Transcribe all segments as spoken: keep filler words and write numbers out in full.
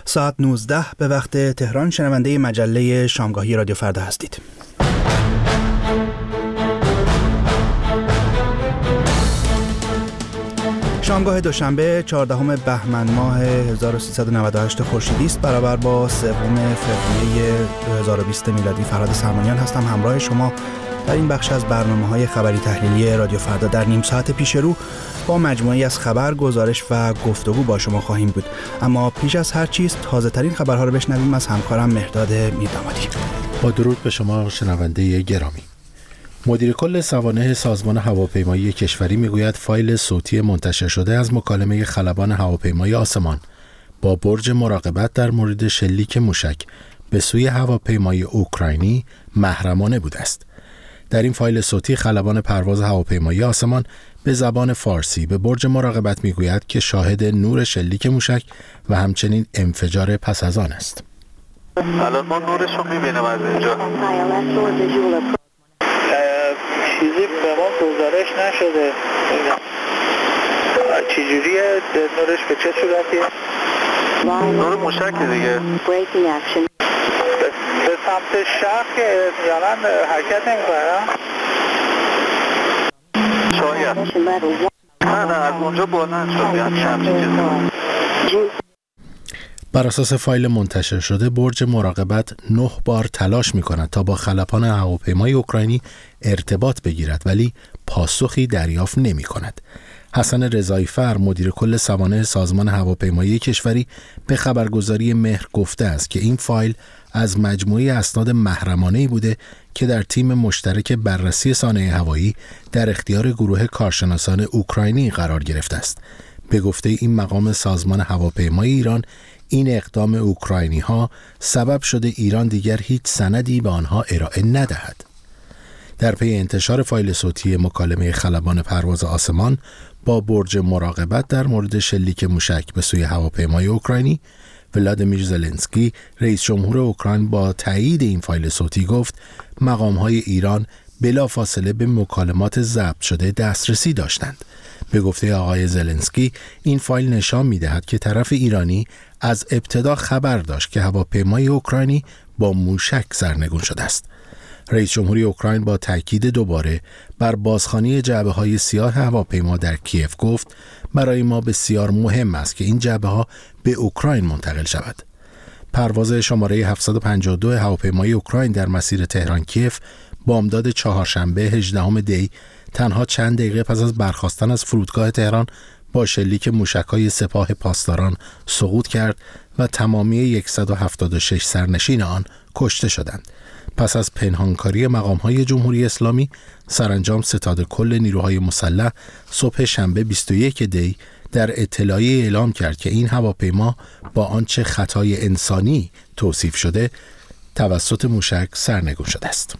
ساعت نوزده به وقت تهران شنونده مجله شامگاهی رادیو فردا هستید. شامگاه دوشنبه چهاردهم بهمن ماه هزار و سیصد و نود و هشت خورشیدی است، برابر با سوم فوریه دو هزار و بیست میلادی. فرهاد سرمانیان هستم همراه شما در این بخش از برنامه‌های خبری تحلیلی رادیو فردا. در نیم ساعت پیش رو با مجموعه‌ای از خبر، گزارش و گفتگو با شما خواهیم بود. اما پیش از هر چیز تازه‌ترین خبرها رو بشنویم از همکارم مهرداد میردامادی. با درود به شما شنونده گرامی. مدیر کل سوانح سازمان هواپیمایی کشوری میگوید فایل صوتی منتشر شده از مکالمه خلبان هواپیمای آسمان با برج مراقبت در مورد شلیک موشک به سوی هواپیمای اوکراینی محرمانه بوده است. در این فایل صوتی خلبان پرواز هواپیمایی آسمان به زبان فارسی به برج مراقبت میگوید که شاهد نور شلیک موشک و همچنین انفجار پس از آن است. الان ما نورش رو میبینیم از اینجا. چیزی به ما گزارش نشده. چجوریه نورش، به چه صورتیه؟ نور موشک دیگه. به سمت شرق که یعنی حرکت نمی‌کنه. شاید. نه نه از اونجا بلند شد یعنی همچین چیزی. بر اساس فایل منتشر شده برج مراقبت نه بار تلاش می‌کند تا با خلبان هواپیمای اوکراینی ارتباط بگیرد ولی پاسخی دریافت نمی‌کند. حسن رضایی‌فر مدیر کل سوانح سازمان هواپیمایی کشوری به خبرگزاری مهر گفته است که این فایل از مجموعه اسناد محرمانه‌ای بوده که در تیم مشترک بررسی صنایع هوایی در اختیار گروه کارشناسان اوکراینی قرار گرفته است. به گفته این مقام سازمان هواپیمای ایران، این اقدام اوکراینی‌ها سبب شده ایران دیگر هیچ سندی به آنها ارائه ندهد. در پی انتشار فایل صوتی مکالمه خلبان پرواز آسمان با برج مراقبت در مورد شلیک موشک به سوی هواپیمای اوکراینی، ولادیمیر زلنسکی رئیس جمهور اوکراین با تایید این فایل صوتی گفت مقام‌های ایران بلافاصله به مکالمات ضبط شده دسترسی داشتند. به گفته آقای زلنسکی این فایل نشان می‌دهد که طرف ایرانی از ابتدا خبر داشت که هواپیمای اوکراینی با موشک سرنگون شده است. رئیس جمهوری اوکراین با تاکید دوباره بر بازخوانی جعبه‌های سیاه هواپیما در کیف گفت برای ما بسیار مهم است که این جعبه‌ها به اوکراین منتقل شود. پرواز شماره هفتصد و پنجاه و دو هواپیمای اوکراین در مسیر تهران کیف بامداد چهارشنبه هجدهم دی تنها چند دقیقه پس از برخاستن از فرودگاه تهران با شلیک موشک‌های سپاه پاسداران سقوط کرد و تمامی صد و هفتاد و شش سرنشین آن کشته شدند. پس از پنهانکاری مقام‌های جمهوری اسلامی، سرانجام ستاد کل نیروهای مسلح صبح شنبه بیست و یک دی در اطلاعیه اعلام کرد که این هواپیما با آنچه خطای انسانی توصیف شده توسط موشک سرنگون شده است.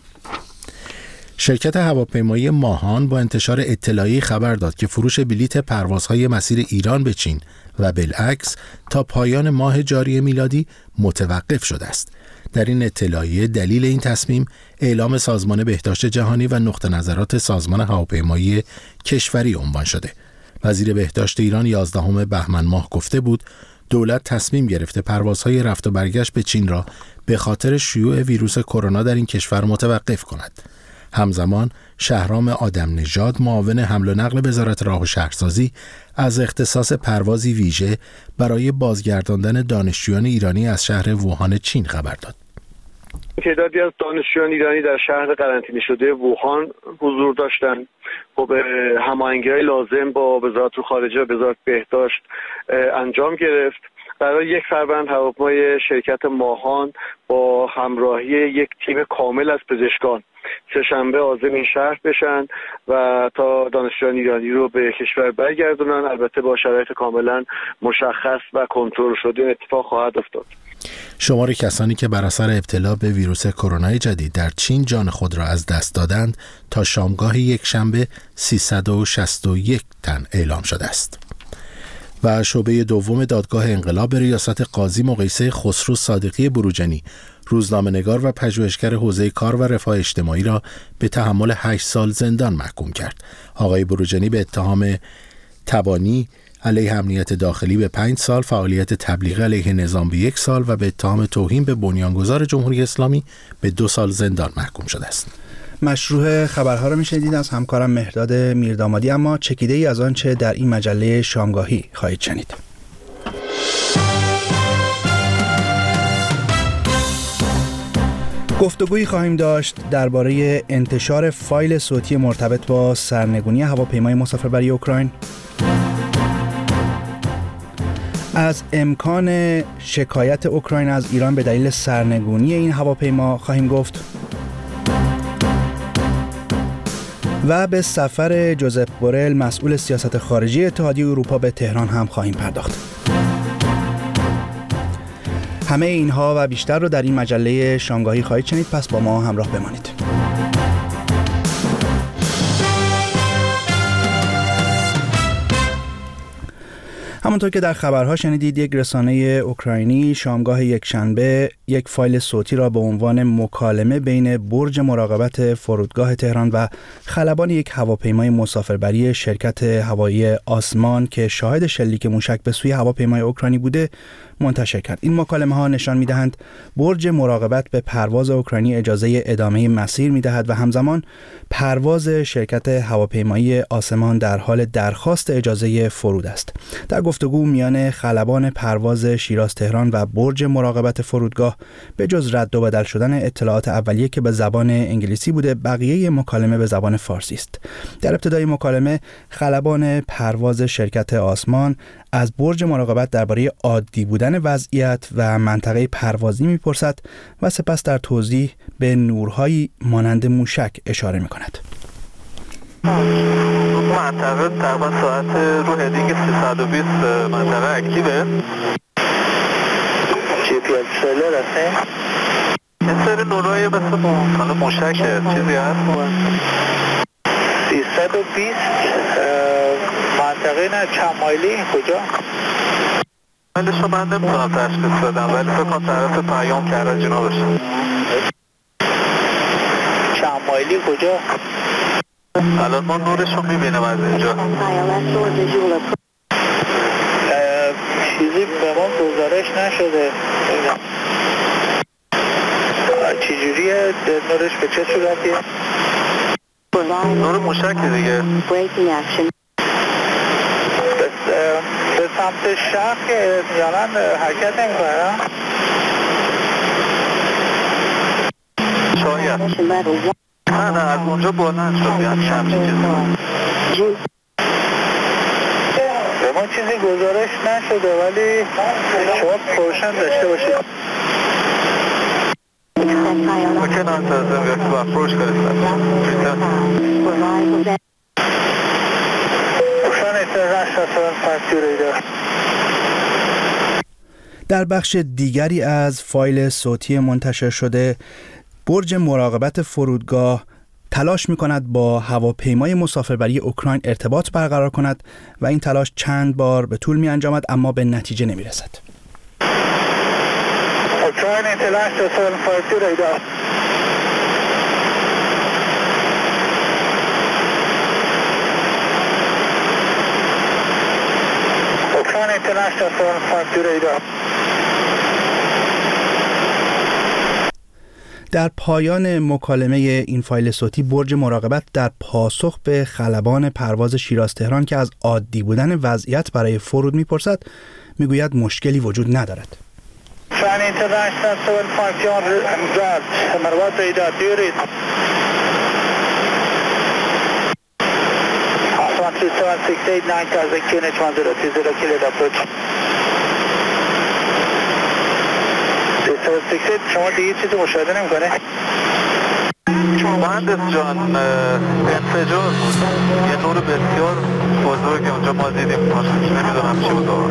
شرکت هواپیمایی ماهان با انتشار اطلاعیه خبر داد که فروش بلیت پروازهای مسیر ایران به چین و بالعکس تا پایان ماه جاری میلادی متوقف شده است. در این اطلاعیه دلیل این تصمیم اعلام سازمان بهداشت جهانی و نقطه نظرات سازمان هواپیمایی کشوری عنوان شده. وزیر بهداشت ایران یازدهم بهمن ماه گفته بود دولت تصمیم گرفته پروازهای رفت و برگشت به چین را به خاطر شیوع ویروس کرونا در این کشور متوقف کند. همزمان شهرام آدم نژاد معاون حمل و نقل وزارت راه و شهرسازی از اختصاص پروازی ویژه برای بازگرداندن دانشجویان ایرانی از شهر ووهان چین خبر داد. تعدادی از دانشجویان ایرانی در شهر قرنطینه شده ووهان حضور داشتند. خب هماهنگی‌های لازم با وزارت خارجه و وزارت بهداشت انجام گرفت. برای یک فروند هواپیمای شرکت ماهان با همراهی یک تیم کامل از پزشکان سه‌شنبه عازم این شهر بشن و تا دانشجویان ایرانی رو به کشور برگردونن، البته با شرایط کاملا مشخص و کنترل شده اتفاق خواهد افتاد. شمار کسانی که بر اثر ابتلا به ویروس کرونا جدید در چین جان خود را از دست دادند تا شامگاه یک شنبه سیصد و شصت و یک تن اعلام شده است. و شعبه دوم دادگاه انقلاب به ریاست قاضی مقایسه خسرو صادقی بروجنی، روزنامه‌نگار و پژوهشگر حوزه کار و رفاه اجتماعی را به تحمل هشت سال زندان محکوم کرد. آقای بروجنی به اتهام تبانی علیه امنیت داخلی به پنج سال، فعالیت تبلیغ علیه نظام به یک سال و به اتهام توهین به بنیانگذار جمهوری اسلامی به دو سال زندان محکوم شده است. مشروع خبرها رو میشنیدید از همکارم مهرداد میردامادی، اما چکیده ای از آنچه در این مجله شامگاهی خواهید شنید. گفتگویی خواهیم داشت درباره انتشار فایل صوتی مرتبط با سرنگونی هواپیمای مسافربری اوکراین، از امکان شکایت اوکراین از ایران به دلیل سرنگونی این هواپیما خواهیم گفت و به سفر جوزپ بورل مسئول سیاست خارجی اتحادیه اروپا به تهران هم خواهیم پرداخت. همه اینها و بیشتر رو در این مجله شامگاهی خواهید شنید، پس با ما همراه بمانید. همونطور که در خبرها شنیدید، یک رسانه اوکراینی شامگاه یکشنبه یک فایل صوتی را به عنوان مکالمه بین برج مراقبت فرودگاه تهران و خلبان یک هواپیمای مسافربری شرکت هوایی آسمان که شاهد شلیک موشک به سوی هواپیمای اوکراینی بوده منتشر کرد. این مکالمه ها نشان می‌دهند برج مراقبت به پرواز اوکراینی اجازه ادامه مسیر می‌دهد و همزمان پرواز شرکت هواپیمایی آسمان در حال درخواست اجازه فرود است. در گفتگو میان خلبان پرواز شیراز تهران و برج مراقبت فرودگاه به جز رد و بدل شدن اطلاعات اولیه که به زبان انگلیسی بوده، بقیه مکالمه به زبان فارسی است. در ابتدای مکالمه خلبان پرواز شرکت آسمان از برج مراقبت درباره عادی بودن وضعیت و منطقه پروازی میپرسد و سپس در توضیح به نورهایی مانند موشک اشاره میکند. منطقه تقریبا ساعت رو هدینگ سیصد و بیست منطقه اکتیوه. جی پی اس سلر هسته؟ یه سری نورهای مثل حالا موشک چیزی هست؟ سیصد و بیست منطقه نه چند مایلی کجا؟ مایلش رو من نمیتونم تشخیص بدم، ولی فکر کنم طرف پیام کرده جنا باشه. چند مایلی کجا؟ الان ما نورش رو میبینم از اینجا. چیزی به ما گزارش نشده. چجوریه نورش به چه صورتیه؟ نور موشک دیگه. به سمت شرق که میانن حرکت نمی کنه. شاید نه نه از اونجا بلند شد بیان شمسی چیزی به ما چیزی گزارش نشده، ولی شما پرشن داشته باشید. ممکن است از این وقت با اپروچ کنید. در بخش دیگری از فایل صوتی منتشر شده، برج مراقبت فرودگاه تلاش می‌کند با هواپیمای مسافربری اوکراین ارتباط برقرار کند و این تلاش چند بار به طول می‌انجامد اما به نتیجه نمی‌رسد. اوکراین اینترنشنال هفت پنج دو رادار. اوکراین اینترنشنال هفت پنج دو رادار. در پایان مکالمه این فایل صوتی، برج مراقبت در پاسخ به خلبان پرواز شیراز تهران که از عادی بودن وضعیت برای فرود میپرسد میگوید مشکلی وجود ندارد. شان اینترنشنال هفت پنج زد مروات ایداد دیورید آسمان سه هفت شش هشت نه تازه کینه چون زیرو تی زیرو کلید اپروچ شما دیگه چیزی مشاهده نمی کنه؟ مهندس جان انفجار بود، یه نور بسیار بزرگ اونجا ما دیدیم، نمیدونم چی بود.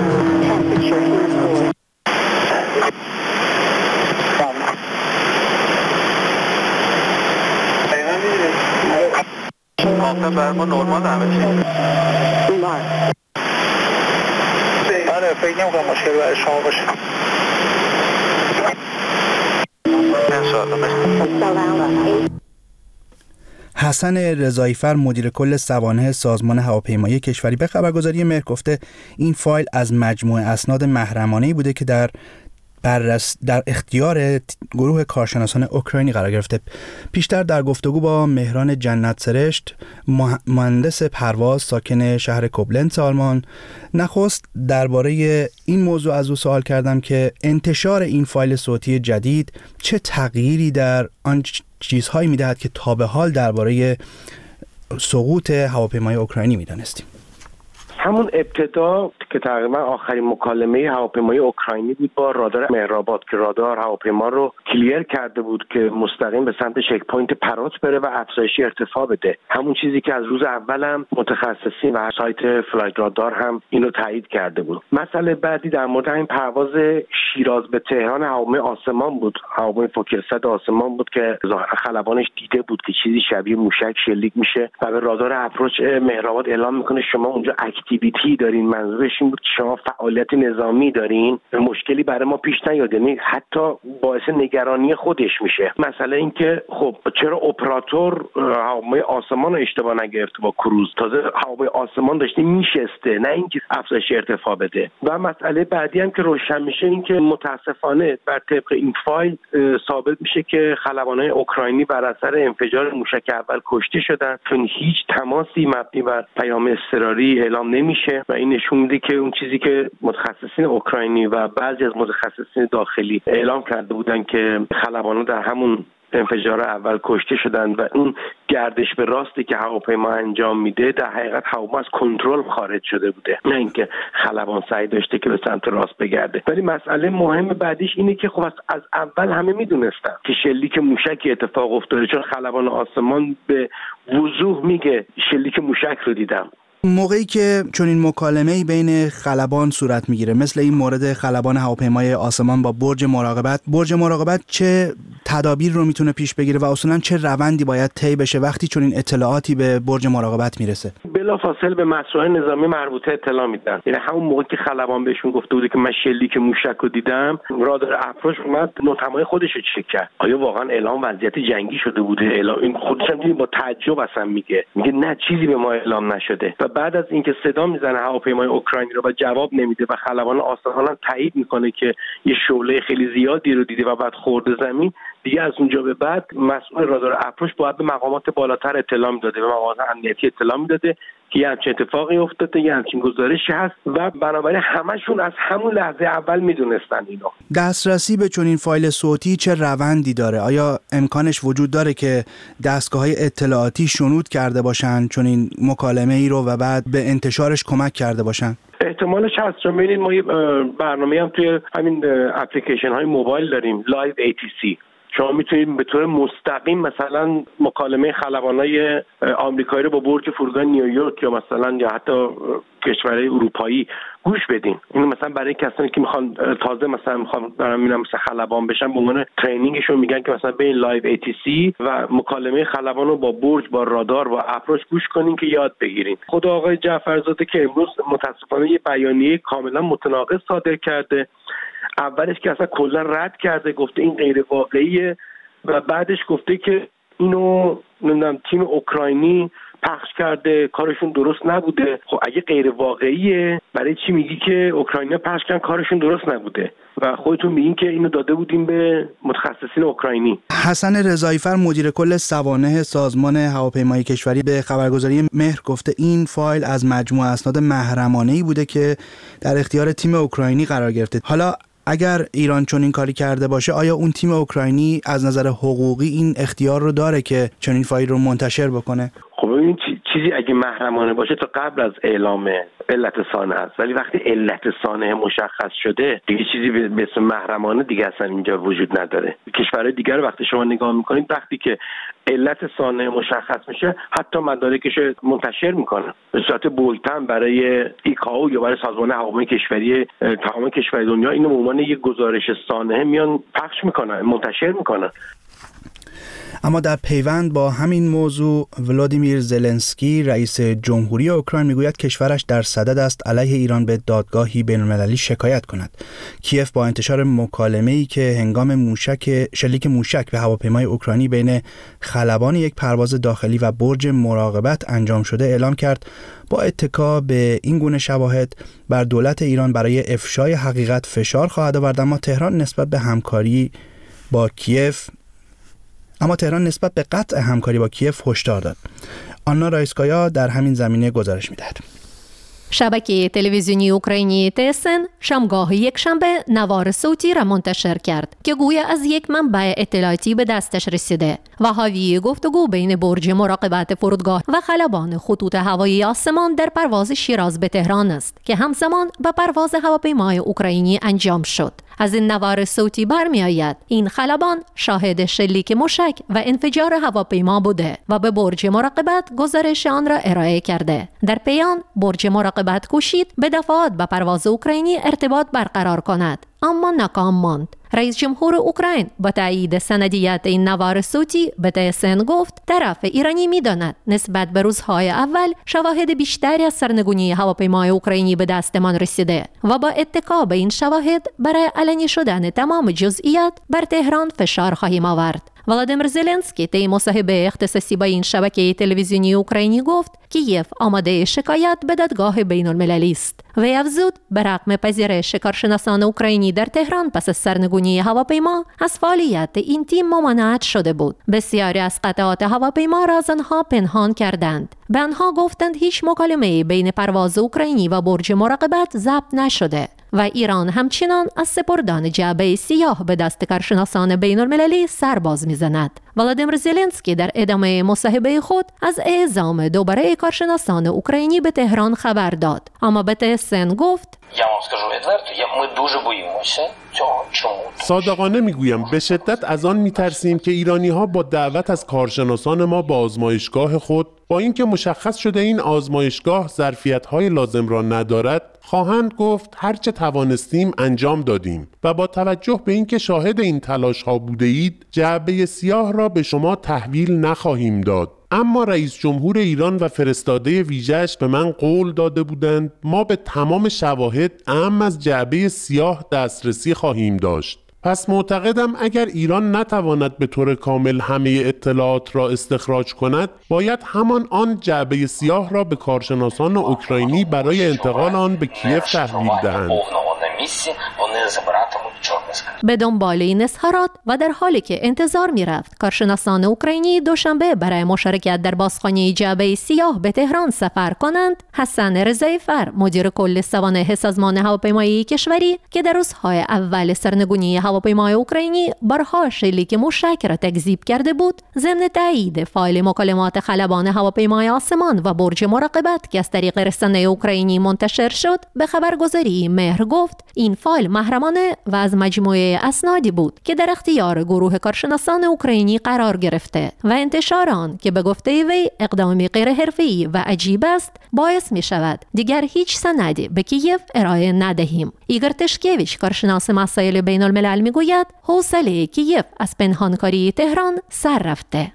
آمده بر ما نورمال همه چی. آره فکر نمی کنم مشکل برای شما باشه. حسن رضاییفر مدیر کل سوانح سازمان هواپیمایی کشوری به خبرگزاری مهر گفته این فایل از مجموعه اسناد محرمانه‌ای بوده که در بررس در اختیار گروه کارشناسان اوکراینی قرار گرفته. پیشتر در گفتگو با مهران جنت سرشت، مهندس پرواز ساکن شهر کوبلنز آلمان، نخست درباره این موضوع از او سوال کردم که انتشار این فایل صوتی جدید چه تغییری در آن چیزهایی میدهد که تا به حال درباره سقوط هواپیمای اوکراینی میدانستیم. همون ابتدا که تقریبا آخرین مکالمه هواپیمای اوکراینی بود با رادار مهرآباد که رادار هواپیما رو کلیر کرده بود که مستقیم به سمت چک پوینت پروت بره و افزایش ارتفاع بده. همون چیزی که از روز اولم متخصصین و سایت فلایت رادار هم اینو تایید کرده بود. مسئله بعدی در مورد این پرواز شیراز به تهران هواپیمای آسمان بود. هواپیمای فوکر صد آسمان بود که خلبانش دیده بود که چیزی شبیه موشک شلیک میشه و به رادار اپروچ مهرآباد اعلام میکنه شما اونجا اکتیویتی دارین. منظورش این بود که شما فعالیت نظامی دارین، مشکلی برای ما پیش نیاد. یعنی حتی باعث نگرانی خودش میشه. مسئله این که خب چرا اپراتور هواپیمای آسمان رو اشتباه نگرفت با کروز، تازه هواپیمای آسمان داشته میشسته، نه اینکه افزایش ارتفاع بده. و مسئله بعدی هم که روشن میشه این که متاسفانه بر طبق این فایل ثابت میشه که خلبانای اوکراینی بر اثر انفجار موشک اول کشته شدن، چون هیچ تماسی مبنی بر پیام اضطراری اعلام نمیشه و این نشون میده که اون چیزی که متخصصین اوکراینی و بعضی از متخصصین داخلی اعلام کرده بودن که خلبانان در همون انفجار اول کشته شدن و اون گردش به راستی که هواپیما انجام میده در حقیقت هواپیما از کنترل خارج شده بوده، نه اینکه خلبان سعی داشته که به سمت راست بگرده. ولی مسئله مهم بعدیش اینه که خب از اول همه میدونستن که شلیک موشک اتفاق افتاده، چون خلبان آسمان به وضوح میگه شلیک موشک رو دیدم. موقعی که چون این مکالمه‌ای بین خلبان صورت میگیره، مثل این مورد خلبان هواپیمای آسمان با برج مراقبت، برج مراقبت چه تدابیر رو میتونه پیش بگیره و اصولا چه روندی باید طی بشه وقتی چون این اطلاعاتی به برج مراقبت میرسه؟ بلافاصله به مسائل نظامی مربوطه اطلاع میدن. یعنی همون موقع که خلبان بهشون گفته بود که من شلیک موشک رو دیدم، رادار اپروچ اومد نوتمای خودش رو چک کرد. آیا واقعا اعلام وضعیت جنگی شده بوده؟ اعلام این خودش هم با تعجب اصلا میگه میگه نه چیزی به ما اعلام نشده. و بعد از اینکه صدا میزنه هواپیمای اوکراینی رو و جواب نمیده و خلبان آسمان تایید میکنه که یه شعله خیلی زیادی رو دیده و بعد خورده زمین، دیگه از اونجا به بعد مسئول رادار اپروچ باید به مقامات بالاتر اطلاع میداده، به مقامات امنیتی اطلاع میداده که یه همچین اتفاقی افتاده، یه همچین گزارشی هست و بنابراین همشون از همون لحظه اول میدونستن اینو. دسترسی به چنین فایل صوتی چه روندی داره؟ آیا امکانش وجود داره که دستگاه‌های اطلاعاتی شنود کرده باشن چنین مکالمه‌ای رو و بعد به انتشارش کمک کرده باشن؟ احتمالش هست. چون ببینید ما یه برنامه هم توی همین اپلیکیشن های موبایل داریم، لایو ای تی سی. شما میتونید به طور مستقیم مثلا مکالمه خلبانای آمریکایی رو با برج فرودگاه نیویورک یا مثلا یا حتی کشورهای اروپایی گوش بدین. اینو مثلا برای کسانی که میخوان تازه مثلا میخوان برام میرم مثلا خلبان بشن، به عنوان ترینینگشون میگن که مثلا بین لایو ای تی سی و مکالمه خلبان رو با برج، با رادار، با اپروچ گوش کنین که یاد بگیرین. خود آقای جعفرزاده که امروز متاسفانه یه بیانیه کاملا متناقض صادر کرده. اولش که اصلا کلا رد کرده، گفته این غیر واقعیه و بعدش گفته که اینو نمیدونم تیم اوکراینی پخش کرده، کارشون درست نبوده. خب اگه غیر واقعیه برای چی میگی که اوکراینیا پخش کردن کارشون درست نبوده و خودتون میگین که اینو داده بودیم به متخصصین اوکراینی؟ حسن رضاییفر مدیر کل سوانح سازمان هواپیمایی کشوری به خبرگزاری مهر گفته این فایل از مجموعه اسناد محرمانه‌ای بوده که در اختیار تیم اوکراینی قرار گرفته. حالا اگر ایران چنین کاری کرده باشه، آیا اون تیم اوکراینی از نظر حقوقی این اختیار رو داره که چنین فایل رو منتشر بکنه؟ خب این چیزی اگه محرمانه باشه تا قبل از اعلام علت صانع است، ولی وقتی علت صانع مشخص شده دیگه چیزی به اسم محرمانه دیگه اصلا اینجا وجود نداره. کشورهای دیگر وقتی شما نگاه میکنید وقتی که علت صانع مشخص میشه حتی مدارکش منتشر میکنن به صورت بولتن برای ایکائو یا برای سازمان هواپیمایی کشوری تمام کشورهای دنیا. اینو به عنوان یک گزارش صانع میان پخش میکنن، منتشر میکنن. اما در پیوند با همین موضوع ولادیمیر زلنسکی رئیس جمهوری اوکراین میگوید کشورش در صدد است علیه ایران به دادگاهی بین‌المللی شکایت کند. کیف با انتشار مکالمه‌ای که هنگام موشک شلیک موشک به هواپیمای اوکراینی بین خلبان یک پرواز داخلی و برج مراقبت انجام شده اعلام کرد با اتکا به این گونه شواهد بر دولت ایران برای افشای حقیقت فشار خواهد آورد. اما تهران نسبت به همکاری با کیف اما تهران نسبت به قطع همکاری با کیف هشدار داد. آنا رایسکایا در همین زمینه گزارش می‌دهد. شبکه تلویزیونی اوکراینی تی اس ان شامگاه یک شنبه نوار صوتی را منتشر کرد که گویا از یک منبع اطلاعاتی به دستش رسیده و حاوی گفتگو بین برج مراقبت فرودگاه و خلبان خطوط هوایی آسمان در پرواز شیراز به تهران است که همزمان با پرواز هواپیمای اوکراینی انجام شد. از این نوار صوتی برمی آید این خلبان شاهد شلیک موشک و انفجار هواپیما بوده و به برج مراقبت گزارش آن را ارائه کرده. در پیان برج مراقبت کوشید به دفعات با پرواز اوکراینی ارتباط برقرار کند اما ناکام ماند. رئیس جمهور اوکراین با تایید سندیت این نوار صوتی به تی اس ان گفت طرف ایرانی می‌داند نسبت به روزهای اول شواهد بیشتری از سرنگونی هواپیمای اوکراینی به دستمان رسیده و با اتکا به این شواهد برای علنی شدن تمام جزئیات بر تهران فشار خواهیم آورد. ولادیمیر زلنسکی طی مصاحبه اختصاصی با این شبکه تلویزیونی اوکراینی گفت کیف آماده شکایت به دادگاه بین‌المللی است. وی افزود به رغم پذیرش کارشناسان اوکراینی در تهران پس از سرنگونی هواپیما از فعالیت این تیم ممانعت شده بود. بسیاری از قطعات هواپیما را از آنها پنهان کردند. به آنها گفتند هیچ مکالمه بین پرواز اوکراینی و برج مراقبت ضبط نشده و ایران همچنان از سپردن جعبه سیاه به دست کارشناسان بین‌المللی سر باز می‌زند. ولادیمیر زلنسکی در ادامه مصاحبه خود از اعزام دوباره کارشناسان اوکراینی به تهران خبر داد، اما به تی اس ان گفت Я вам скажу відверто, ми дуже боїмося цього. Чому? صادقانه میگویم به شدت از آن میترسیم که ایرانی ها با دعوت از کارشناسان ما با آزمایشگاه خود با اینکه مشخص شده این آزمایشگاه ظرفیت های لازم را ندارد خواهند گفت هرچه توانستیم انجام دادیم و با توجه به اینکه شاهد این تلاش ها بوده اید جعبه سیاه را به شما تحویل نخواهیم داد. اما رئیس جمهور ایران و فرستاده ویژه‌اش به من قول داده بودند ما به تمام شواهد اهم از جعبه سیاه دسترسی خواهیم داشت. پس معتقدم اگر ایران نتواند به طور کامل همه اطلاعات را استخراج کند باید همان آن جعبه سیاه را به کارشناسان اوکراینی برای انتقال آن به کیف تحویل دهند. به دنبال این اظهارات و در حالی که انتظار می رفت کارشناسان اوکراینی دوشنبه برای مشارکت در بازخوانی جعبه سیاه به تهران سفر کنند، حسن رضایی‌فر مدیر کل سوانح سازمان هواپیمایی کشوری که در روزهای اول سرنگونی هواپیمای اوکراینی بارها شلیک موشک را تکذیب کرده بود، ضمن تایید فایل مکالمات خلبان هواپیمای آسمان و برج مراقبت که از طریق رسانه اوکراینی منتشر شد به خبرگزاری مهر گفت این فایل محرمانه و از مجموعه اسنادی بود که در اختیار گروه کارشناسان اوکراینی قرار گرفته و انتشار آن که به گفته وی اقدامی غیر حرفه‌ای و عجیب است باعث می شود دیگر هیچ سندی به کیف ارائه ندهیم. ایگور تشکیویچ کارشناس مسائل بین الملل می گوید حوصله کیف از پنهانکاری تهران سر رفته.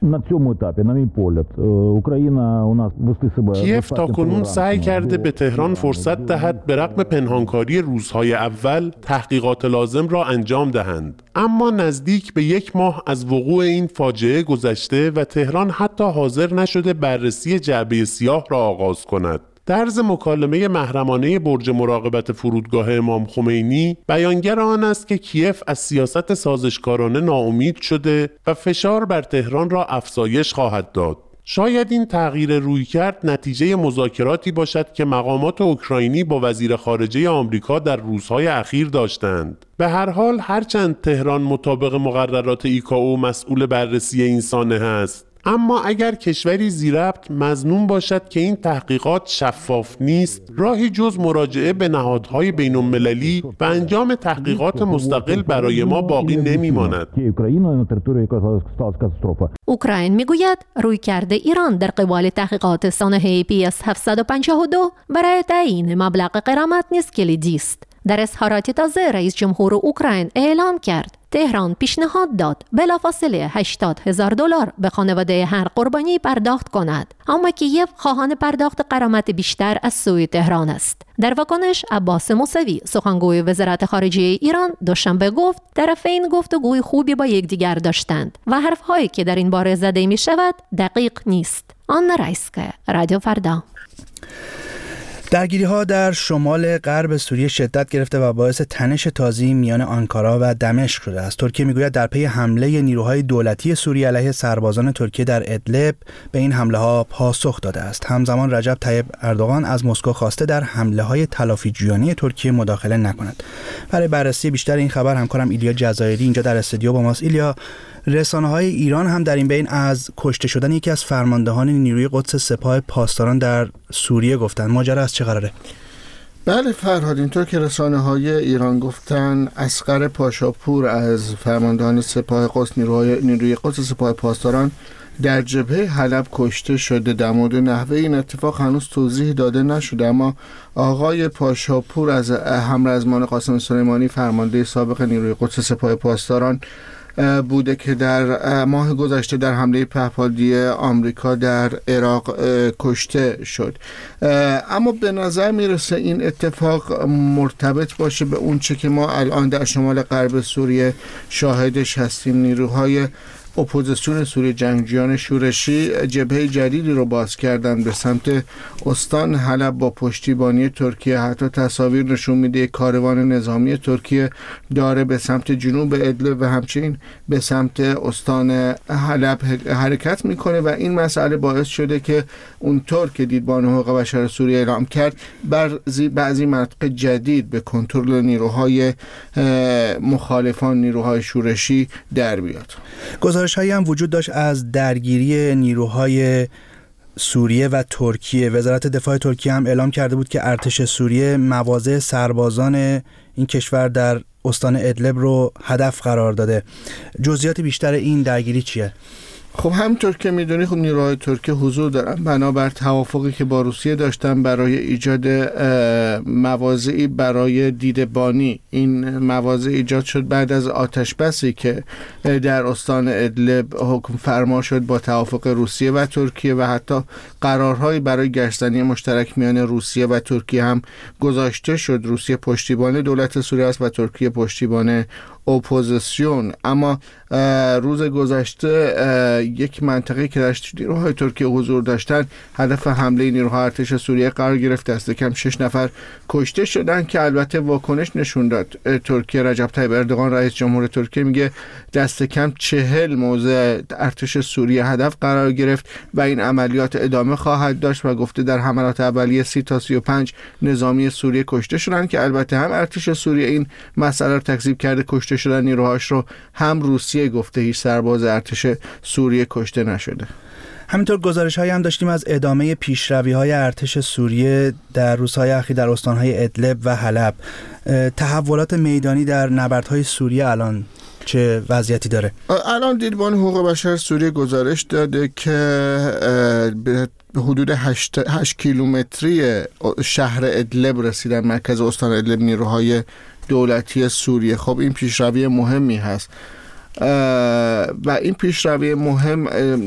کیف تا کنون سعی کرده به تهران فرصت دهد به رغم پنهانکاری روزهای اول تحقیقات لازم را انجام دهند، اما نزدیک به یک ماه از وقوع این فاجعه گذشته و تهران حتی حاضر نشده بررسی جعبه سیاه را آغاز کند. طرز مکالمه محرمانه برج مراقبت فرودگاه امام خمینی بیانگر آن است که کیف از سیاست سازشکارانه ناامید شده و فشار بر تهران را افزایش خواهد داد. شاید این تغییر رویکرد نتیجه مذاکراتی باشد که مقامات اوکراینی با وزیر خارجه آمریکا در روزهای اخیر داشتند. به هر حال هرچند تهران مطابق مقررات ایکائو مسئول بررسی این سانحه است، اما اگر کشوری ذی‌ربط مظنون باشد که این تحقیقات شفاف نیست، راهی جز مراجعه به نهادهای بین‌المللی و انجام تحقیقات مستقل برای ما باقی نمی‌ماند. اوکراین میگوید رویکرد ایران در قبال تحقیقات سانحه پی اس هفتصد و پنجاه و دو برای تعیین مبلغ غرامت نیز کلیدی است. در اظهارات تازه رئیس جمهور اوکراین اعلام کرد تهران پیشنهاد داد بلافاصله هشتاد هزار دلار به خانواده هر قربانی پرداخت کند، اما کیف خواهان پرداخت غرامت بیشتر از سوی تهران است. در واکنش عباس موسوی سخنگوی وزارت خارجه ایران دوشنبه گفت طرفین گفتگوی خوبی با یکدیگر داشتند و حرف‌هایی که در این باره زده می شود دقیق نیست. آن رایسکه، رادیو فردا. درگیری ها در شمال غرب سوریه شدت گرفته و باعث تنش تازی میان آنکارا و دمشق شده است. ترکیه میگوید در پی حمله نیروهای دولتی سوریه علیه سربازان ترکیه در ادلب به این حمله ها پاسخ داده است. همزمان رجب طیب اردوغان از مسکو خواسته در حمله های تلافی جویانه ترکیه مداخله نکند. برای بررسی بیشتر این خبر همکارم ایلیا جزایری اینجا در استودیو با ماست. ایلیا، رسانه‌های ایران هم در این بین از کشته شدن یکی از فرماندهان نیروی قدس سپاه پاسداران در سوریه گفتند. ماجرا از چه قراره؟ بله فرهاد، اینطور که رسانه‌های ایران گفتن اصغر پاشاپور از فرماندهان سپاه قدس نیروی نیروی قدس سپاه پاسداران در جبهه حلب کشته شده. در مورد نحوه این اتفاق هنوز توضیح داده نشده، اما آقای پاشاپور از همرزمان قاسم سلیمانی فرمانده سابق نیروی قدس سپاه پاسداران بوده که در ماه گذشته در حمله پهپادی آمریکا در عراق کشته شد. اما به نظر میرسه این اتفاق مرتبط باشه به اون چه که ما الان در شمال غرب سوریه شاهدش هستیم. نیروهای اپوزیسیون سوریه، جنگجویان شورشی، جبهه جدیدی رو باز کردن به سمت استان حلب با پشتیبانی ترکیه. حتی تصاویر نشون میده کاروان نظامی ترکیه داره به سمت جنوب ادلب و همچنین به سمت استان حلب حرکت میکنه و این مسئله باعث شده که اونطور که دیدبان حقوق بشر سوریه اعلام کرد بعضی بعضی مناطق جدید به کنترل نیروهای مخالفان، نیروهای شورشی در بیاد. گزارش هایی هم وجود داشت از درگیری نیروهای سوریه و ترکیه. وزارت دفاع ترکیه هم اعلام کرده بود که ارتش سوریه مواضع سربازان این کشور در استان ادلب رو هدف قرار داده. جزئیات بیشتر این درگیری چیه؟ خب همونطور که میدونی خب نیروهای ترکیه حضور دارن بنابر توافقی که با روسیه داشتن برای ایجاد مواضعی برای دیدبانی. این مواضع ایجاد شد بعد از آتش بسی که در استان ادلب حکم فرما شد با توافق روسیه و ترکیه و حتی قرارهایی برای گشتنی مشترک میان روسیه و ترکیه هم گذاشته شد. روسیه پشتیبان دولت سوریه است و ترکیه پشتیبان اپوزیسیون. اما روز گذشته یک منطقه که در نیروهای ترکیه حضور داشتن هدف حمله نیروهای ارتش سوریه قرار گرفت. دست کم شش نفر کشته شدن که البته واکنش نشون داد ترکیه. رجب طیب اردوغان رئیس جمهور ترکیه میگه دست کم چهل موضع ارتش سوریه هدف قرار گرفت و این عملیات ادامه خواهد داشت و گفته در حملات اولیه سی تا سی و پنج نظامی سوریه کشته شدن که البته هم ارتش سوریه این مسئله رو تکذیب کرده، کشته شدن نیروهاش رو، هم روسیه گفته هیچ سرباز ارتش سوریه کشته نشده. همینطور گزارش هایی هم داشتیم از ادامه پیشروی های ارتش سوریه در روزهای اخیر در استانهای ادلب و حلب. تحولات میدانی در نبردهای سوریه الان چه وضعیتی داره؟ الان دیدبان حقوق بشر سوریه گزارش داده که به حدود هشت کیلومتری شهر ادلب رسیدن، مرکز استان ادلب، نیروهای دولتی سوریه. خب این پیشروی مهمی هست و این پیشروی مهم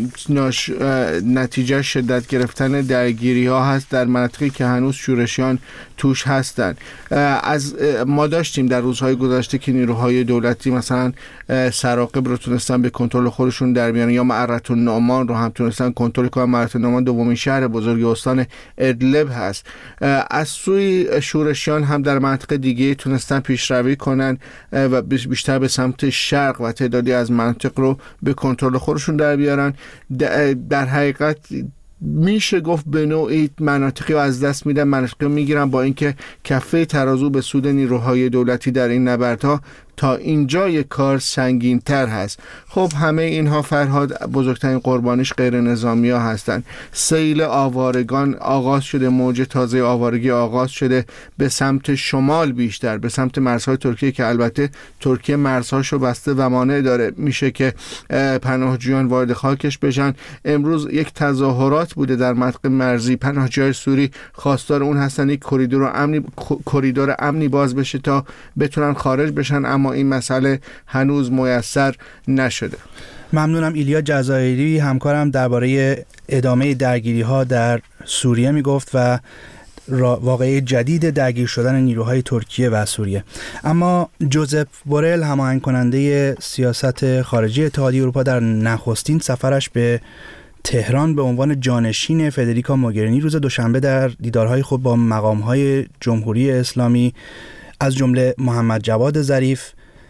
نتیجه شدت گرفتن درگیری ها هست در مناطقی که هنوز شورشیان توش هستند. از ما داشتیم در روزهای گذشته که نیروهای دولتی مثلا سراقب رو تونستن به کنترل خودشون در بیارن یا معرة النعمان رو هم تونستن کنترل کنن. معرة النعمان دومین شهر بزرگ استان ادلب هست. از سوی شورشیان هم در مناطق دیگه تونستن پیشروی کنن و بیشتر به سمت شرق و تعدادی از مناطق رو به کنترل خودشون در بیارن. در حقیقت میشه گفت به نوعی مناطقی رو از دست میدن، مناطقی رو میگیرن، با اینکه کفه ترازو به سود نیروهای دولتی در این نبردها تا اینجای کار سنگین تر هست. خب همه اینها فرهاد بزرگترین قربانیش غیر نظامی ها هستن. سیل آوارگان آغاز شده، موج تازه آوارگی آغاز شده به سمت شمال، بیشتر به سمت مرزهای ترکیه که البته ترکیه مرزهاشو بسته و مانع داره میشه که پناهجویان وارد خاکش بشن. امروز یک تظاهرات بوده در منطقه مرزی، پناهجویان سوری خواستار اون هستن یک کریدور امنی کریدور امنی باز بشه تا بتونن خارج بشن، اما اما این مسئله هنوز میسر نشده. ممنونم. ایلیا جزایری همکارم درباره ادامه درگیری‌ها در سوریه میگفت و واقعه جدید درگیر شدن نیروهای ترکیه و سوریه. اما جوزف بورل هماهنگ کننده سیاست خارجی اتحادیه اروپا در نخستین سفرش به تهران به عنوان جانشین فدریکا موگرینی روز دوشنبه در دیدارهای خود با مقام‌های جمهوری اسلامی از جمله محمد جواد ظریف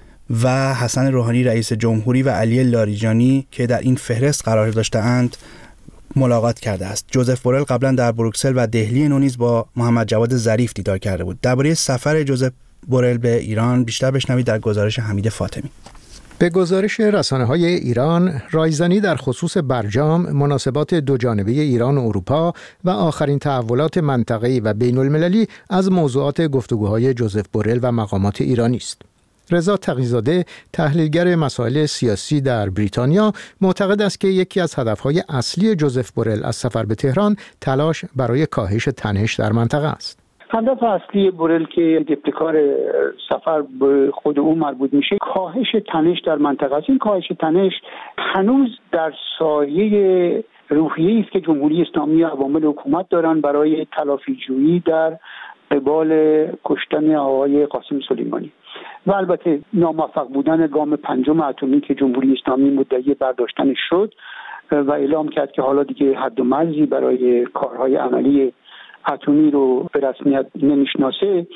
و حسن روحانی رئیس جمهوری و علی لاریجانی که در این فهرست قرار داشته‌اند ملاقات کرده است. جوزف بورل قبلا در بروکسل و دهلی نونیز با محمد جواد ظریف دیدار کرده بود. درباره سفر جوزف بورل به ایران بیشتر بشنوید در گزارش حمید فاطمی. به گزارش رسانه‌های ایران، رایزنی در خصوص برجام، مناسبات دوجانبه ایران و اروپا و آخرین تحولات منطقه‌ای و بین‌المللی از موضوعات گفتگوهای جوزف بورل و مقامات ایرانی است. رضا تقی‌زاده، تحلیلگر مسائل سیاسی در بریتانیا، معتقد است که یکی از هدف‌های اصلی جوزف بورل از سفر به تهران تلاش برای کاهش تنش در منطقه است. هدف اصلی بورل که ابتکار سفر به خود او مربوط میشه کاهش تنش در منطقه است. این کاهش تنش هنوز در سایه روحیه‌ای است که جمهوری اسلامی و عوامل حکومت دارن برای تلافی‌جویی در قبال کشتن آقای قاسم سلیمانی و البته ناموفق بودن گام پنجم اتمی که جمهوری اسلامی مدعی برداشتنش شد و اعلام کرد که حالا دیگه حد و مرزی برای کارهای عملی اتمی رو به رسمیت نمیشناسه.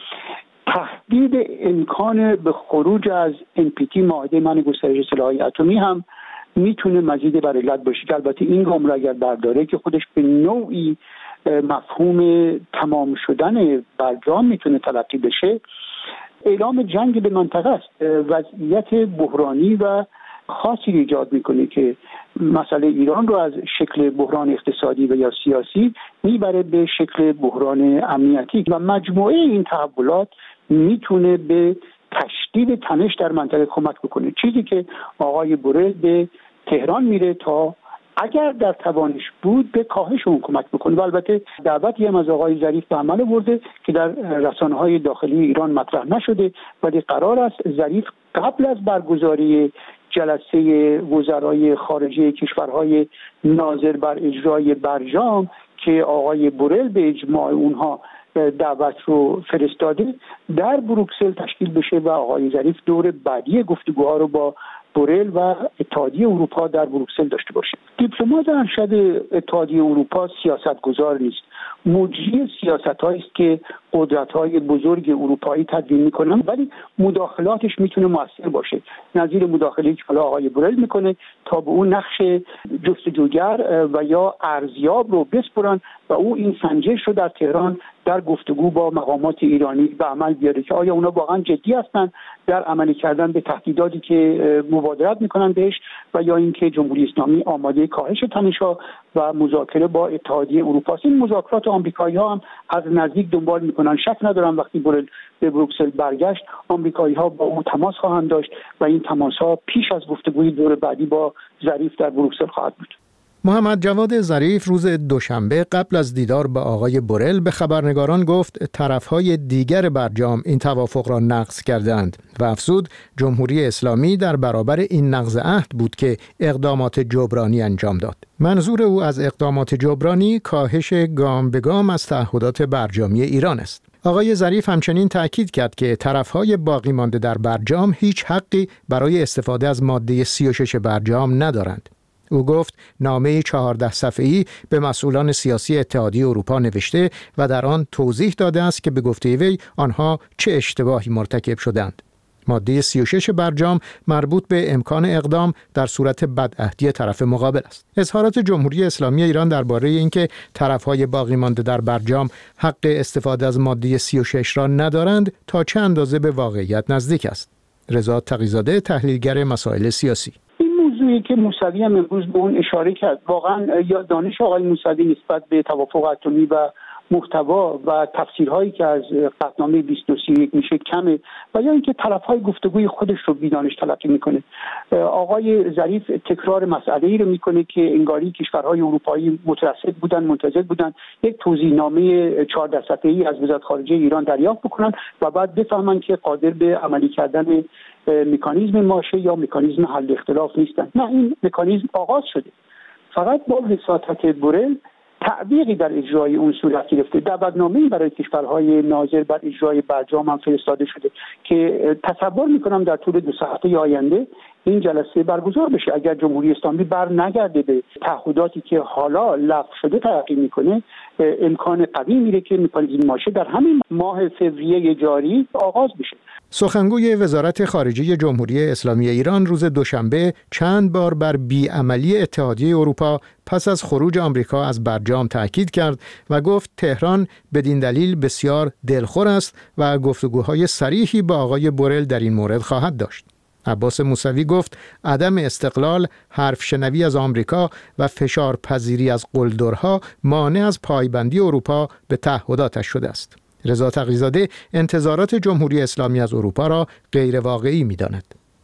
تهدید امکان به خروج از ان پی تی معاهده منع گسترش سلاح‌های اتمی هم میتونه مزید بر علت باشه که البته این گام رو اگر برداره که خودش به نوعی مفهوم تمام شدن برجام میتونه تلقی بشه، اعلام جنگ به منطقه است. وضعیت بحرانی و خاصی ایجاد میکنه که مسئله ایران رو از شکل بحران اقتصادی و یا سیاسی میبره به شکل بحران امنیتی و مجموعه این تحولات میتونه به تشدید تنش در منطقه کمک بکنه، چیزی که آقای بورل به تهران میره تا اگر در توانش بود به کاهش اون کمک بکنه. و البته دعوتی هم از آقای ظریف به عمل برده که در رسانه‌های داخلی ایران مطرح نشده، ولی قرار است ظریف قبل از برگزاری جلسه وزرای خارجه کشورهای ناظر بر اجرای برجام که آقای بورل به اجماع اونها دعوت رو فرستاده در بروکسل تشکیل بشه و آقای ظریف دور بعدی گفتگوها رو با بورل و اتحادیه اروپا در بروکسل داشته باشه. دیپلمات ارشد اتحادیه اروپا سیاستگزار نیست، مجری سیاست‌هایی است که قدرت‌های بزرگ اروپایی تدوین می‌کنن، ولی مداخلاتش میتونه مؤثر باشه، نظیر مداخله‌ای که حالا آقای بورل میکنه تا به اون نقش جستجوگر و یا ارزیاب رو بسپرن و او این سنجش رو در تهران در گفتگو با مقامات ایرانی به عمل بیاره که آیا اونا واقعا جدی هستن در عملی کردن به تهدیداتی که مبادرت میکنن بهش و یا اینکه جمهوری اسلامی آماده کاهش تنش‌ها و مذاکره با اتحادیه اروپا است. این مذاکرات آمریکایی‌ها هم از نزدیک دنبال میکنن. شک ندارم وقتی بورل به بروکسل برگشت آمریکایی‌ها با او تماس خواهند داشت و این تماس‌ها پیش از گفتگوی دور بعدی با ظریف در بروکسل خواهد بود. محمد جواد ظریف روز دوشنبه قبل از دیدار با آقای بورل به خبرنگاران گفت طرفهای دیگر برجام این توافق را نقض کردند و افزود جمهوری اسلامی در برابر این نقض عهد بود که اقدامات جبرانی انجام داد. منظور او از اقدامات جبرانی کاهش گام به گام از تعهدات برجامی ایران است. آقای ظریف همچنین تأکید کرد که طرفهای باقی مانده در برجام هیچ حقی برای استفاده از ماده سی و شش برجام ندارند. او گفت نامه چهارده صفحه‌ای به مسئولان سیاسی اتحادیه اروپا نوشته و در آن توضیح داده است که به گفته وی آنها چه اشتباهی مرتکب شدند. ماده سی و شش برجام مربوط به امکان اقدام در صورت بدعهدی طرف مقابل است. اظهارات جمهوری اسلامی ایران درباره اینکه طرفهای باقی مانده در برجام حق استفاده از ماده سی و شش را ندارند تا چه اندازه به واقعیت نزدیک است. رضا تقی‌زاده، تحلیلگر مسائل سیاسی: موضوعی که موسوی هم امروز به اون اشاره کرد، واقعا یا دانش آقای موسوی نسبت به توافق اتمی و محتوا و تفسیرهایی که از قطعنامه بیست و سی و یک میشه کمه و یا اینکه طرفهای گفتگوی خودش رو بیدانش تلقی میکنه. آقای ظریف تکرار مسئله‌ای رو میکنه که انگاری کشورهای اروپایی مترصد بودن، منتظر بودن یک توضیحنامه چهارده صفحه‌ای از وزارت خارجه ایران دریافت بکنن و بعد بفهمن که قادر به عملی کردن مکانیزم ماشه یا مکانیزم حل اختلاف نیستن. نه، این مکانیزم آغاز شده، فقط با وساطت بورل تعویقی در اجرای اون صورت گرفته. دعوتنامه‌ای برای کشورهای ناظر بر اجرای برجام هم فرستاده شده که تصور میکنم در طول دو هفته آینده این جلسه برگزار بشه. اگر جمهوری اسلامی بر نگرده به تعهداتی که حالا لغو شده ترقی میکنه، امکان قوی میره که مکانیزم ماشه در همین ماه فوریه جاری آغاز بشه. سخنگوی وزارت خارجه جمهوری اسلامی ایران روز دوشنبه چند بار بر بیعملی اتحادیه اروپا پس از خروج آمریکا از برجام تاکید کرد و گفت تهران بدین دلیل بسیار دلخور است و گفتگوهای صریحی با آقای بورل در این مورد خواهد داشت. عباس موسوی گفت عدم استقلال، حرف شنوی از آمریکا و فشار پذیری از قلدرها مانع از پایبندی اروپا به تعهداتش شده است. رضا تقی‌زاده انتظارات جمهوری اسلامی از اروپا را غیر واقعی می‌داند.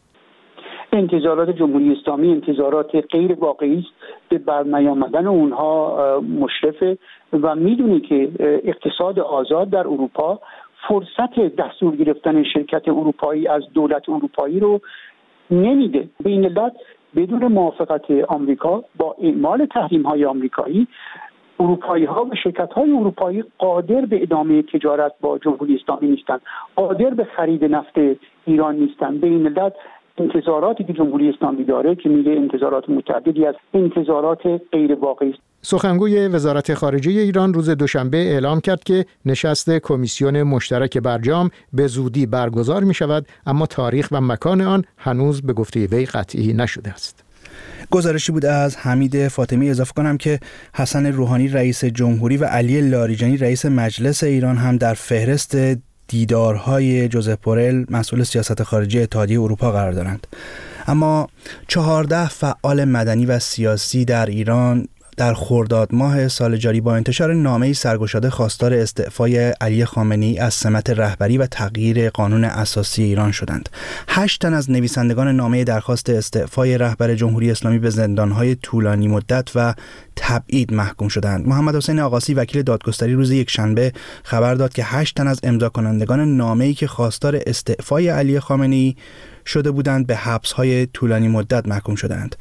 انتظارات جمهوری اسلامی انتظارات غیر واقعی است، به برنیامدن اونها مشرفه و میدونی که اقتصاد آزاد در اروپا فرصت دستور گرفتن شرکت اروپایی از دولت اروپایی رو نمیده. به این علت بدون موافقت آمریکا با اعمال تحریم‌های آمریکایی، اروپایی ها و شرکت های اروپایی قادر به ادامه تجارت با جمهوری اسلامی نیستند، قادر به خرید نفت ایران نیستند. به این علت انتظاراتی که جمهوری اسلامی داره که میگه انتظارات متعددی از انتظارات غیر واقعی است. سخنگوی وزارت خارجه ایران روز دوشنبه اعلام کرد که نشست کمیسیون مشترک برجام به زودی برگزار می شود، اما تاریخ و مکان آن هنوز به گفته وی قطعی نشده است. گزارشی بود از حمید فاطمی. اضافه کنم که حسن روحانی رئیس جمهوری و علی لاریجانی رئیس مجلس ایران هم در فهرست دیدارهای جوزف بورل مسئول سیاست خارجی اتحادیه اروپا قرار دارند. اما چهارده فعال مدنی و سیاسی در ایران در خرداد ماه سال جاری با انتشار نامه‌ای سرگشاده خواستار استعفای علی خامنه‌ای از سمت رهبری و تغییر قانون اساسی ایران شدند. هشت تن از نویسندگان نامه درخواست استعفای رهبر جمهوری اسلامی به زندان‌های طولانی مدت و تبعید محکوم شدند. محمد حسین آقاسی وکیل دادگستری روز یکشنبه خبر داد که هشت تن از امضا کنندگان نامه‌ای که خواستار استعفای علی خامنه‌ای شده بودند به حبس‌های طولانی مدت محکوم شدند.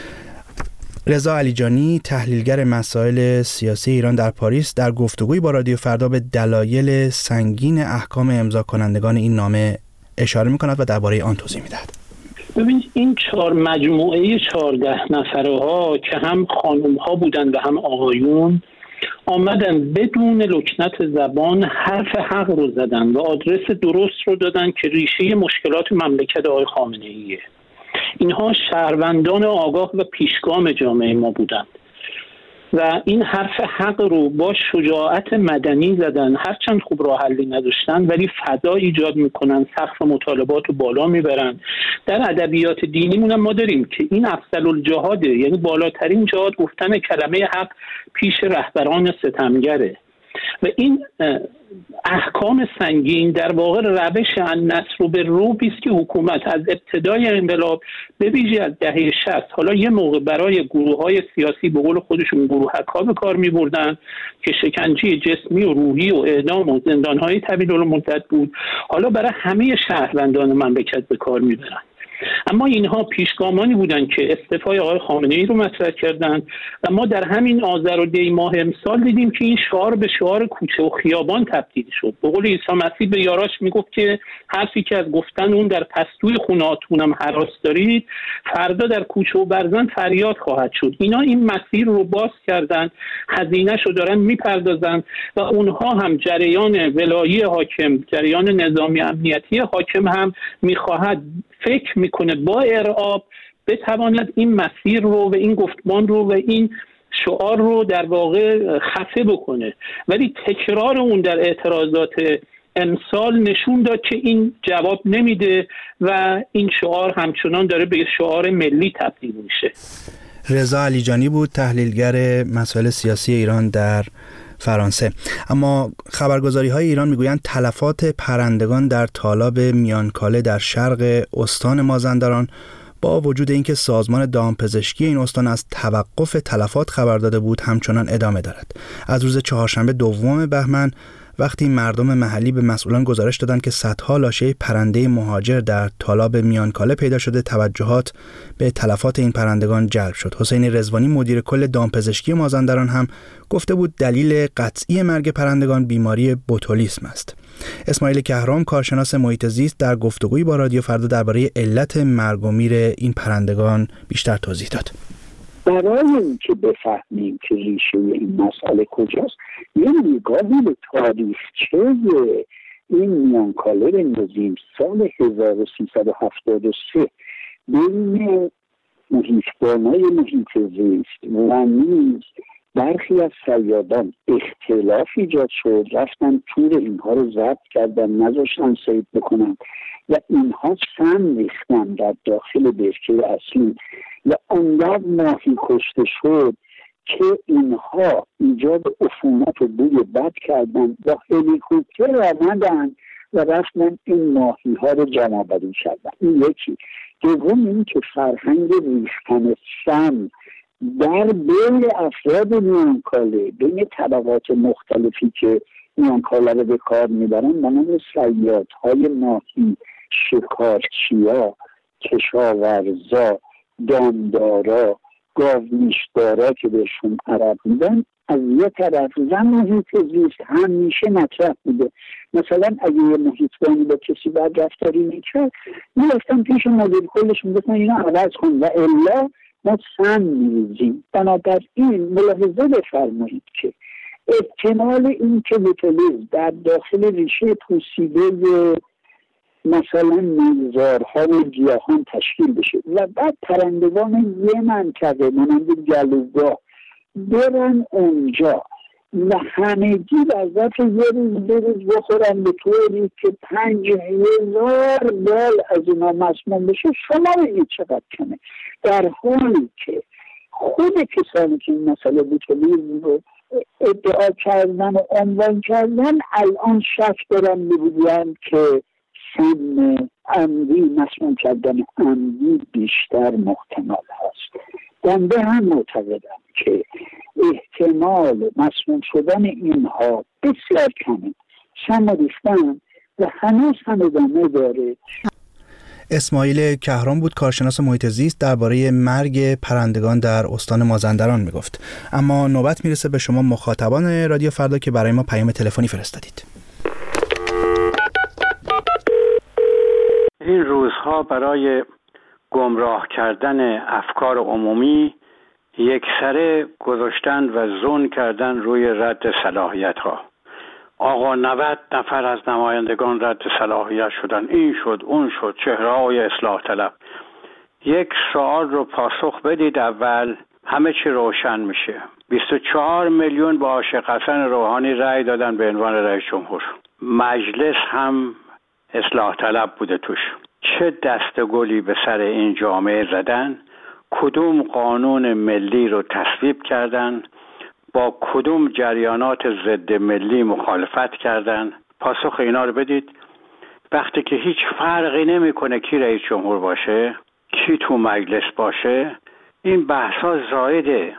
رضا علیجانی تحلیلگر مسائل سیاسی ایران در پاریس در گفتگوی با رادیو فردا به دلایل سنگین احکام امضا کنندگان این نامه اشاره می‌کند و درباره آن توضیح می‌دهد. ببینید این چهار مجموعه چهارده نفره ها که هم خانم ها بودن و هم آقایون آمدن بدون لکنت زبان حرف حق رو زدن و آدرس درست رو دادن که ریشه مشکلات مملکت آقای خامنه‌ایه. اینها شهروندان آگاه و پیشگام جامعه ما بودند و این حرف حق رو با شجاعت مدنی زدن. هرچند خوب راه حلی نداشتن ولی فضا ایجاد میکنن، سقف مطالبات رو بالا میبرن. در ادبیات دینیمون ما داریم که این افضل الجهاده، یعنی بالاترین جهاد گفتن کلمه حق پیش رهبران ستمگره و این احکام سنگین در واقع روش النصر به روبی است که حکومت از ابتدای انقلاب به ویژه از دهه شصت حالا یه موقع برای گروه‌های سیاسی به قول خودشون گروهک‌ها به کار می‌بردن که شکنجه جسمی و روحی و اعدام و زندان‌های طویل المدت بود، حالا برای همه شهروندان مملکت به کار می‌برن. اما اینها پیشگامانی بودند که استعفای آقای خامنه‌ای رو مطرح کردند و ما در همین آذر و دی ماه امسال دیدیم که این شعار به شعار کوچه و خیابان تبدیل شد. به قول عیسی مسیح به یاراش میگفت که حرفی که از گفتن اون در پستوی خونه‌هاتونم هراس دارید، فردا در کوچه و برزن فریاد خواهد شد. اینا این مسیر رو باز کردن، هزینه‌شو دارن میپردازن و اونها هم جریان ولایی حاکم، جریان نظامی امنیتی حاکم هم میخواهد فکر میکنه با ارعاب بتواند این مسیر رو و این گفتمان رو و این شعار رو در واقع خفه بکنه، ولی تکرار اون در اعتراضات امسال نشون داد که این جواب نمیده و این شعار همچنان داره به شعار ملی تبدیل میشه. رضا علیجانی بود تحلیلگر مسائل سیاسی ایران در فرانسه. اما خبرگزاری های ایران میگویند تلفات پرندگان در تالاب میانکاله در شرق استان مازندران با وجود اینکه سازمان دامپزشکی این استان از توقف تلفات خبر داده بود همچنان ادامه دارد. از روز چهارشنبه دوم بهمن وقتی مردم محلی به مسئولان گزارش دادند که صدها لاشه پرنده مهاجر در تالاب میانکاله پیدا شده، توجهات به تلفات این پرندگان جلب شد. حسین رضوانی مدیر کل دامپزشکی مازندران هم گفته بود دلیل قطعی مرگ پرندگان بیماری بوتولیسم است. اسماعیل کهرام کارشناس محیط زیست در گفتگویی با رادیو فردا درباره علت مرگ و میر این پرندگان بیشتر توضیح داد. برای اینکه بفهمیم که ریشه این مسئله کجاست، یه نگاهی به تاریخچه این میانکاله نظیم سال هزار و سیصد و هفتاد و سه بین محیطبانای محیط زیست و نیز برخی از صیادان اختلاف ایجاد شد، رفتن تور اینها رو ضبط کردن، نذاشتن صید بکنن و اینها سم ریختن در داخل برکه اصلی و آنقدر ماهی کشته شد که اینها ایجاد عفونت و بوی بد کردن، با هلیکوپتر آمدن و رفتن این ماهی ها رو جمع بری کردن. این یکی. دوم این که فرهنگ ریختن سم در بین افراد میانکاله، بین طبقات مختلفی که میانکاله رو به کار میبرن، مانند صیادهای ماهی، شکارچیا، کشاورزا، دامدارا، گاومیشدارا که بهشون عرب میدن، از یه طرف زن محیط زیست همیشه مطرح بوده. مثلا اگه یه محیطبانی با کسی بد رفتاری میکرد، میرفتن پیش مدیر کلش میگفتن اینا عوض کن و الا ما سن میریزیم. بنابراین ملاحظه بفرمایید که احتمال این که بوتولیسم در داخل ریشه پوسیده مثلا منظارها و گیاهان تشکیل بشه و بعد پرندگان یه منطقه مانند گلوگاه برن اونجا و همگی در ظرف یه روز دو روز بخورن به طوری که پنج هزار بال از اینا مسموم بشه، شما بگید چقدر کمه، در حالی که خود کسانی که این مسئله بوتولیسم رو ادعا کردن و عنوان کردن الان شک دارن می‌گویند که سم عمدی، مسموم کردن عمدی بیشتر محتمل هست. بنده هم معتقدم که احتمال مسموم شدن اینها بسیار کمه. سم ریختن و هنوز هم ادامه داره. اسماعیل کهرام بود کارشناس محیط زیست درباره مرگ پرندگان در استان مازندران میگفت. اما نوبت میرسه به شما مخاطبان رادیو فردا که برای ما پیام تلفنی فرستادید. این روزها برای گمراه کردن افکار عمومی یکسره گذاشتن و زون کردن روی رد صلاحیت ها. آقا نود نفر از نمایندگان رد صلاحیت شدن، این شد اون شد، چهره‌های اصلاح طلب. یک سوال رو پاسخ بدید اول، همه چی روشن میشه. بیست و چهار میلیون با عاشق حسن روحانی رأی دادن به عنوان رئیس جمهور. مجلس هم اصلاح طلب بوده توش. چه دستگلی به سر این جامعه زدن، کدوم قانون ملی رو تصویب کردن، با کدوم جریانات ضد ملی مخالفت کردن. پاسخ اینا رو بدید. وقتی که هیچ فرقی نمیکنه کی رئیس جمهور باشه، کی تو مجلس باشه، این بحثا زایده.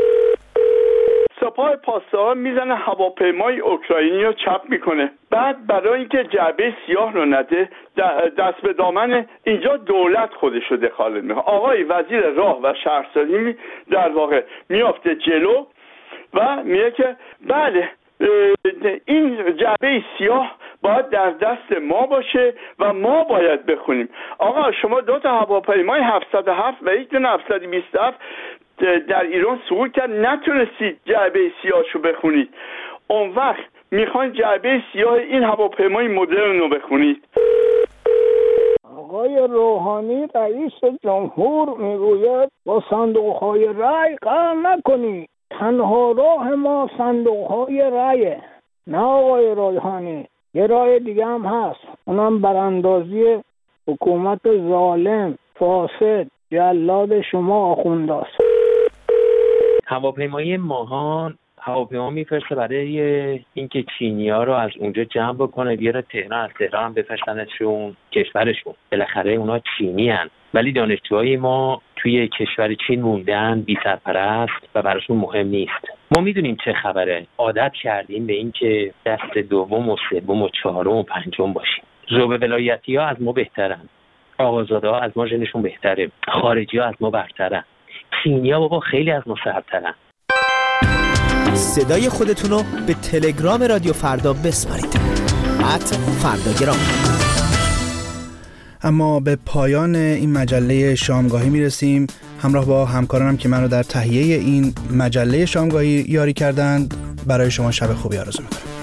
سپاه پاسداران میزنه هواپیمای اوکراینی رو چپ میکنه، بعد برای اینکه جعبه سیاه رو نده دست به دامن اینجا دولت خودش رو دخالت میکنه. آقای وزیر راه و شهرسازی در واقع میافته جلو و میگه که بله این جعبه سیاه باید در دست ما باشه و ما باید بخونیم. آقا شما دو تا هواپیمای هفتصد و هفت و یک دونه هفتصد و بیست و هفت در ایران سقوط کرد، نتونستید جعبه سیاهشو بخونید. اون وقت میخواین جعبه سیاه این هواپیمای مدرن رو بخونید. آقای روحانی رئیس جمهور میگوید با صندوق‌های رای قرار نکنید، تنها راه ما صندوق‌های رایه. نه آقای روحانی، یه راه دیگه هم هست، اونم براندازی حکومت ظالم فاسد جلاد شما آخونداست. هواپیمای ماهان هواپیما میفرسته برای اینکه چینی‌ها رو از اونجا جمع بکنه بیاره تهران، از تهران بفرستنشون کشورشون. بالاخره اونا چینی هن. ولی دانشجوهای ما توی کشور چین موندن بی سرپرست و براشون مهم نیست. ما میدونیم چه خبره، عادت کردیم به این که دست دوم و سوم و چهارم و پنجم باشیم. ذوب ولایتی ها از ما بهترن، آقازاده ها از ما ژنشون بهتره، خارجی ها از ما برترن، چینی ها بابا خیلی از ما سرترن. صدای خودتون رو به تلگرام رادیو فردا بسپارید. ات فرداگرام. اما به پایان این مجله شامگاهی میرسیم. همراه با همکارانم که من رو در تهیه این مجله شامگاهی یاری کردند برای شما شب خوبی آرزو میکنم.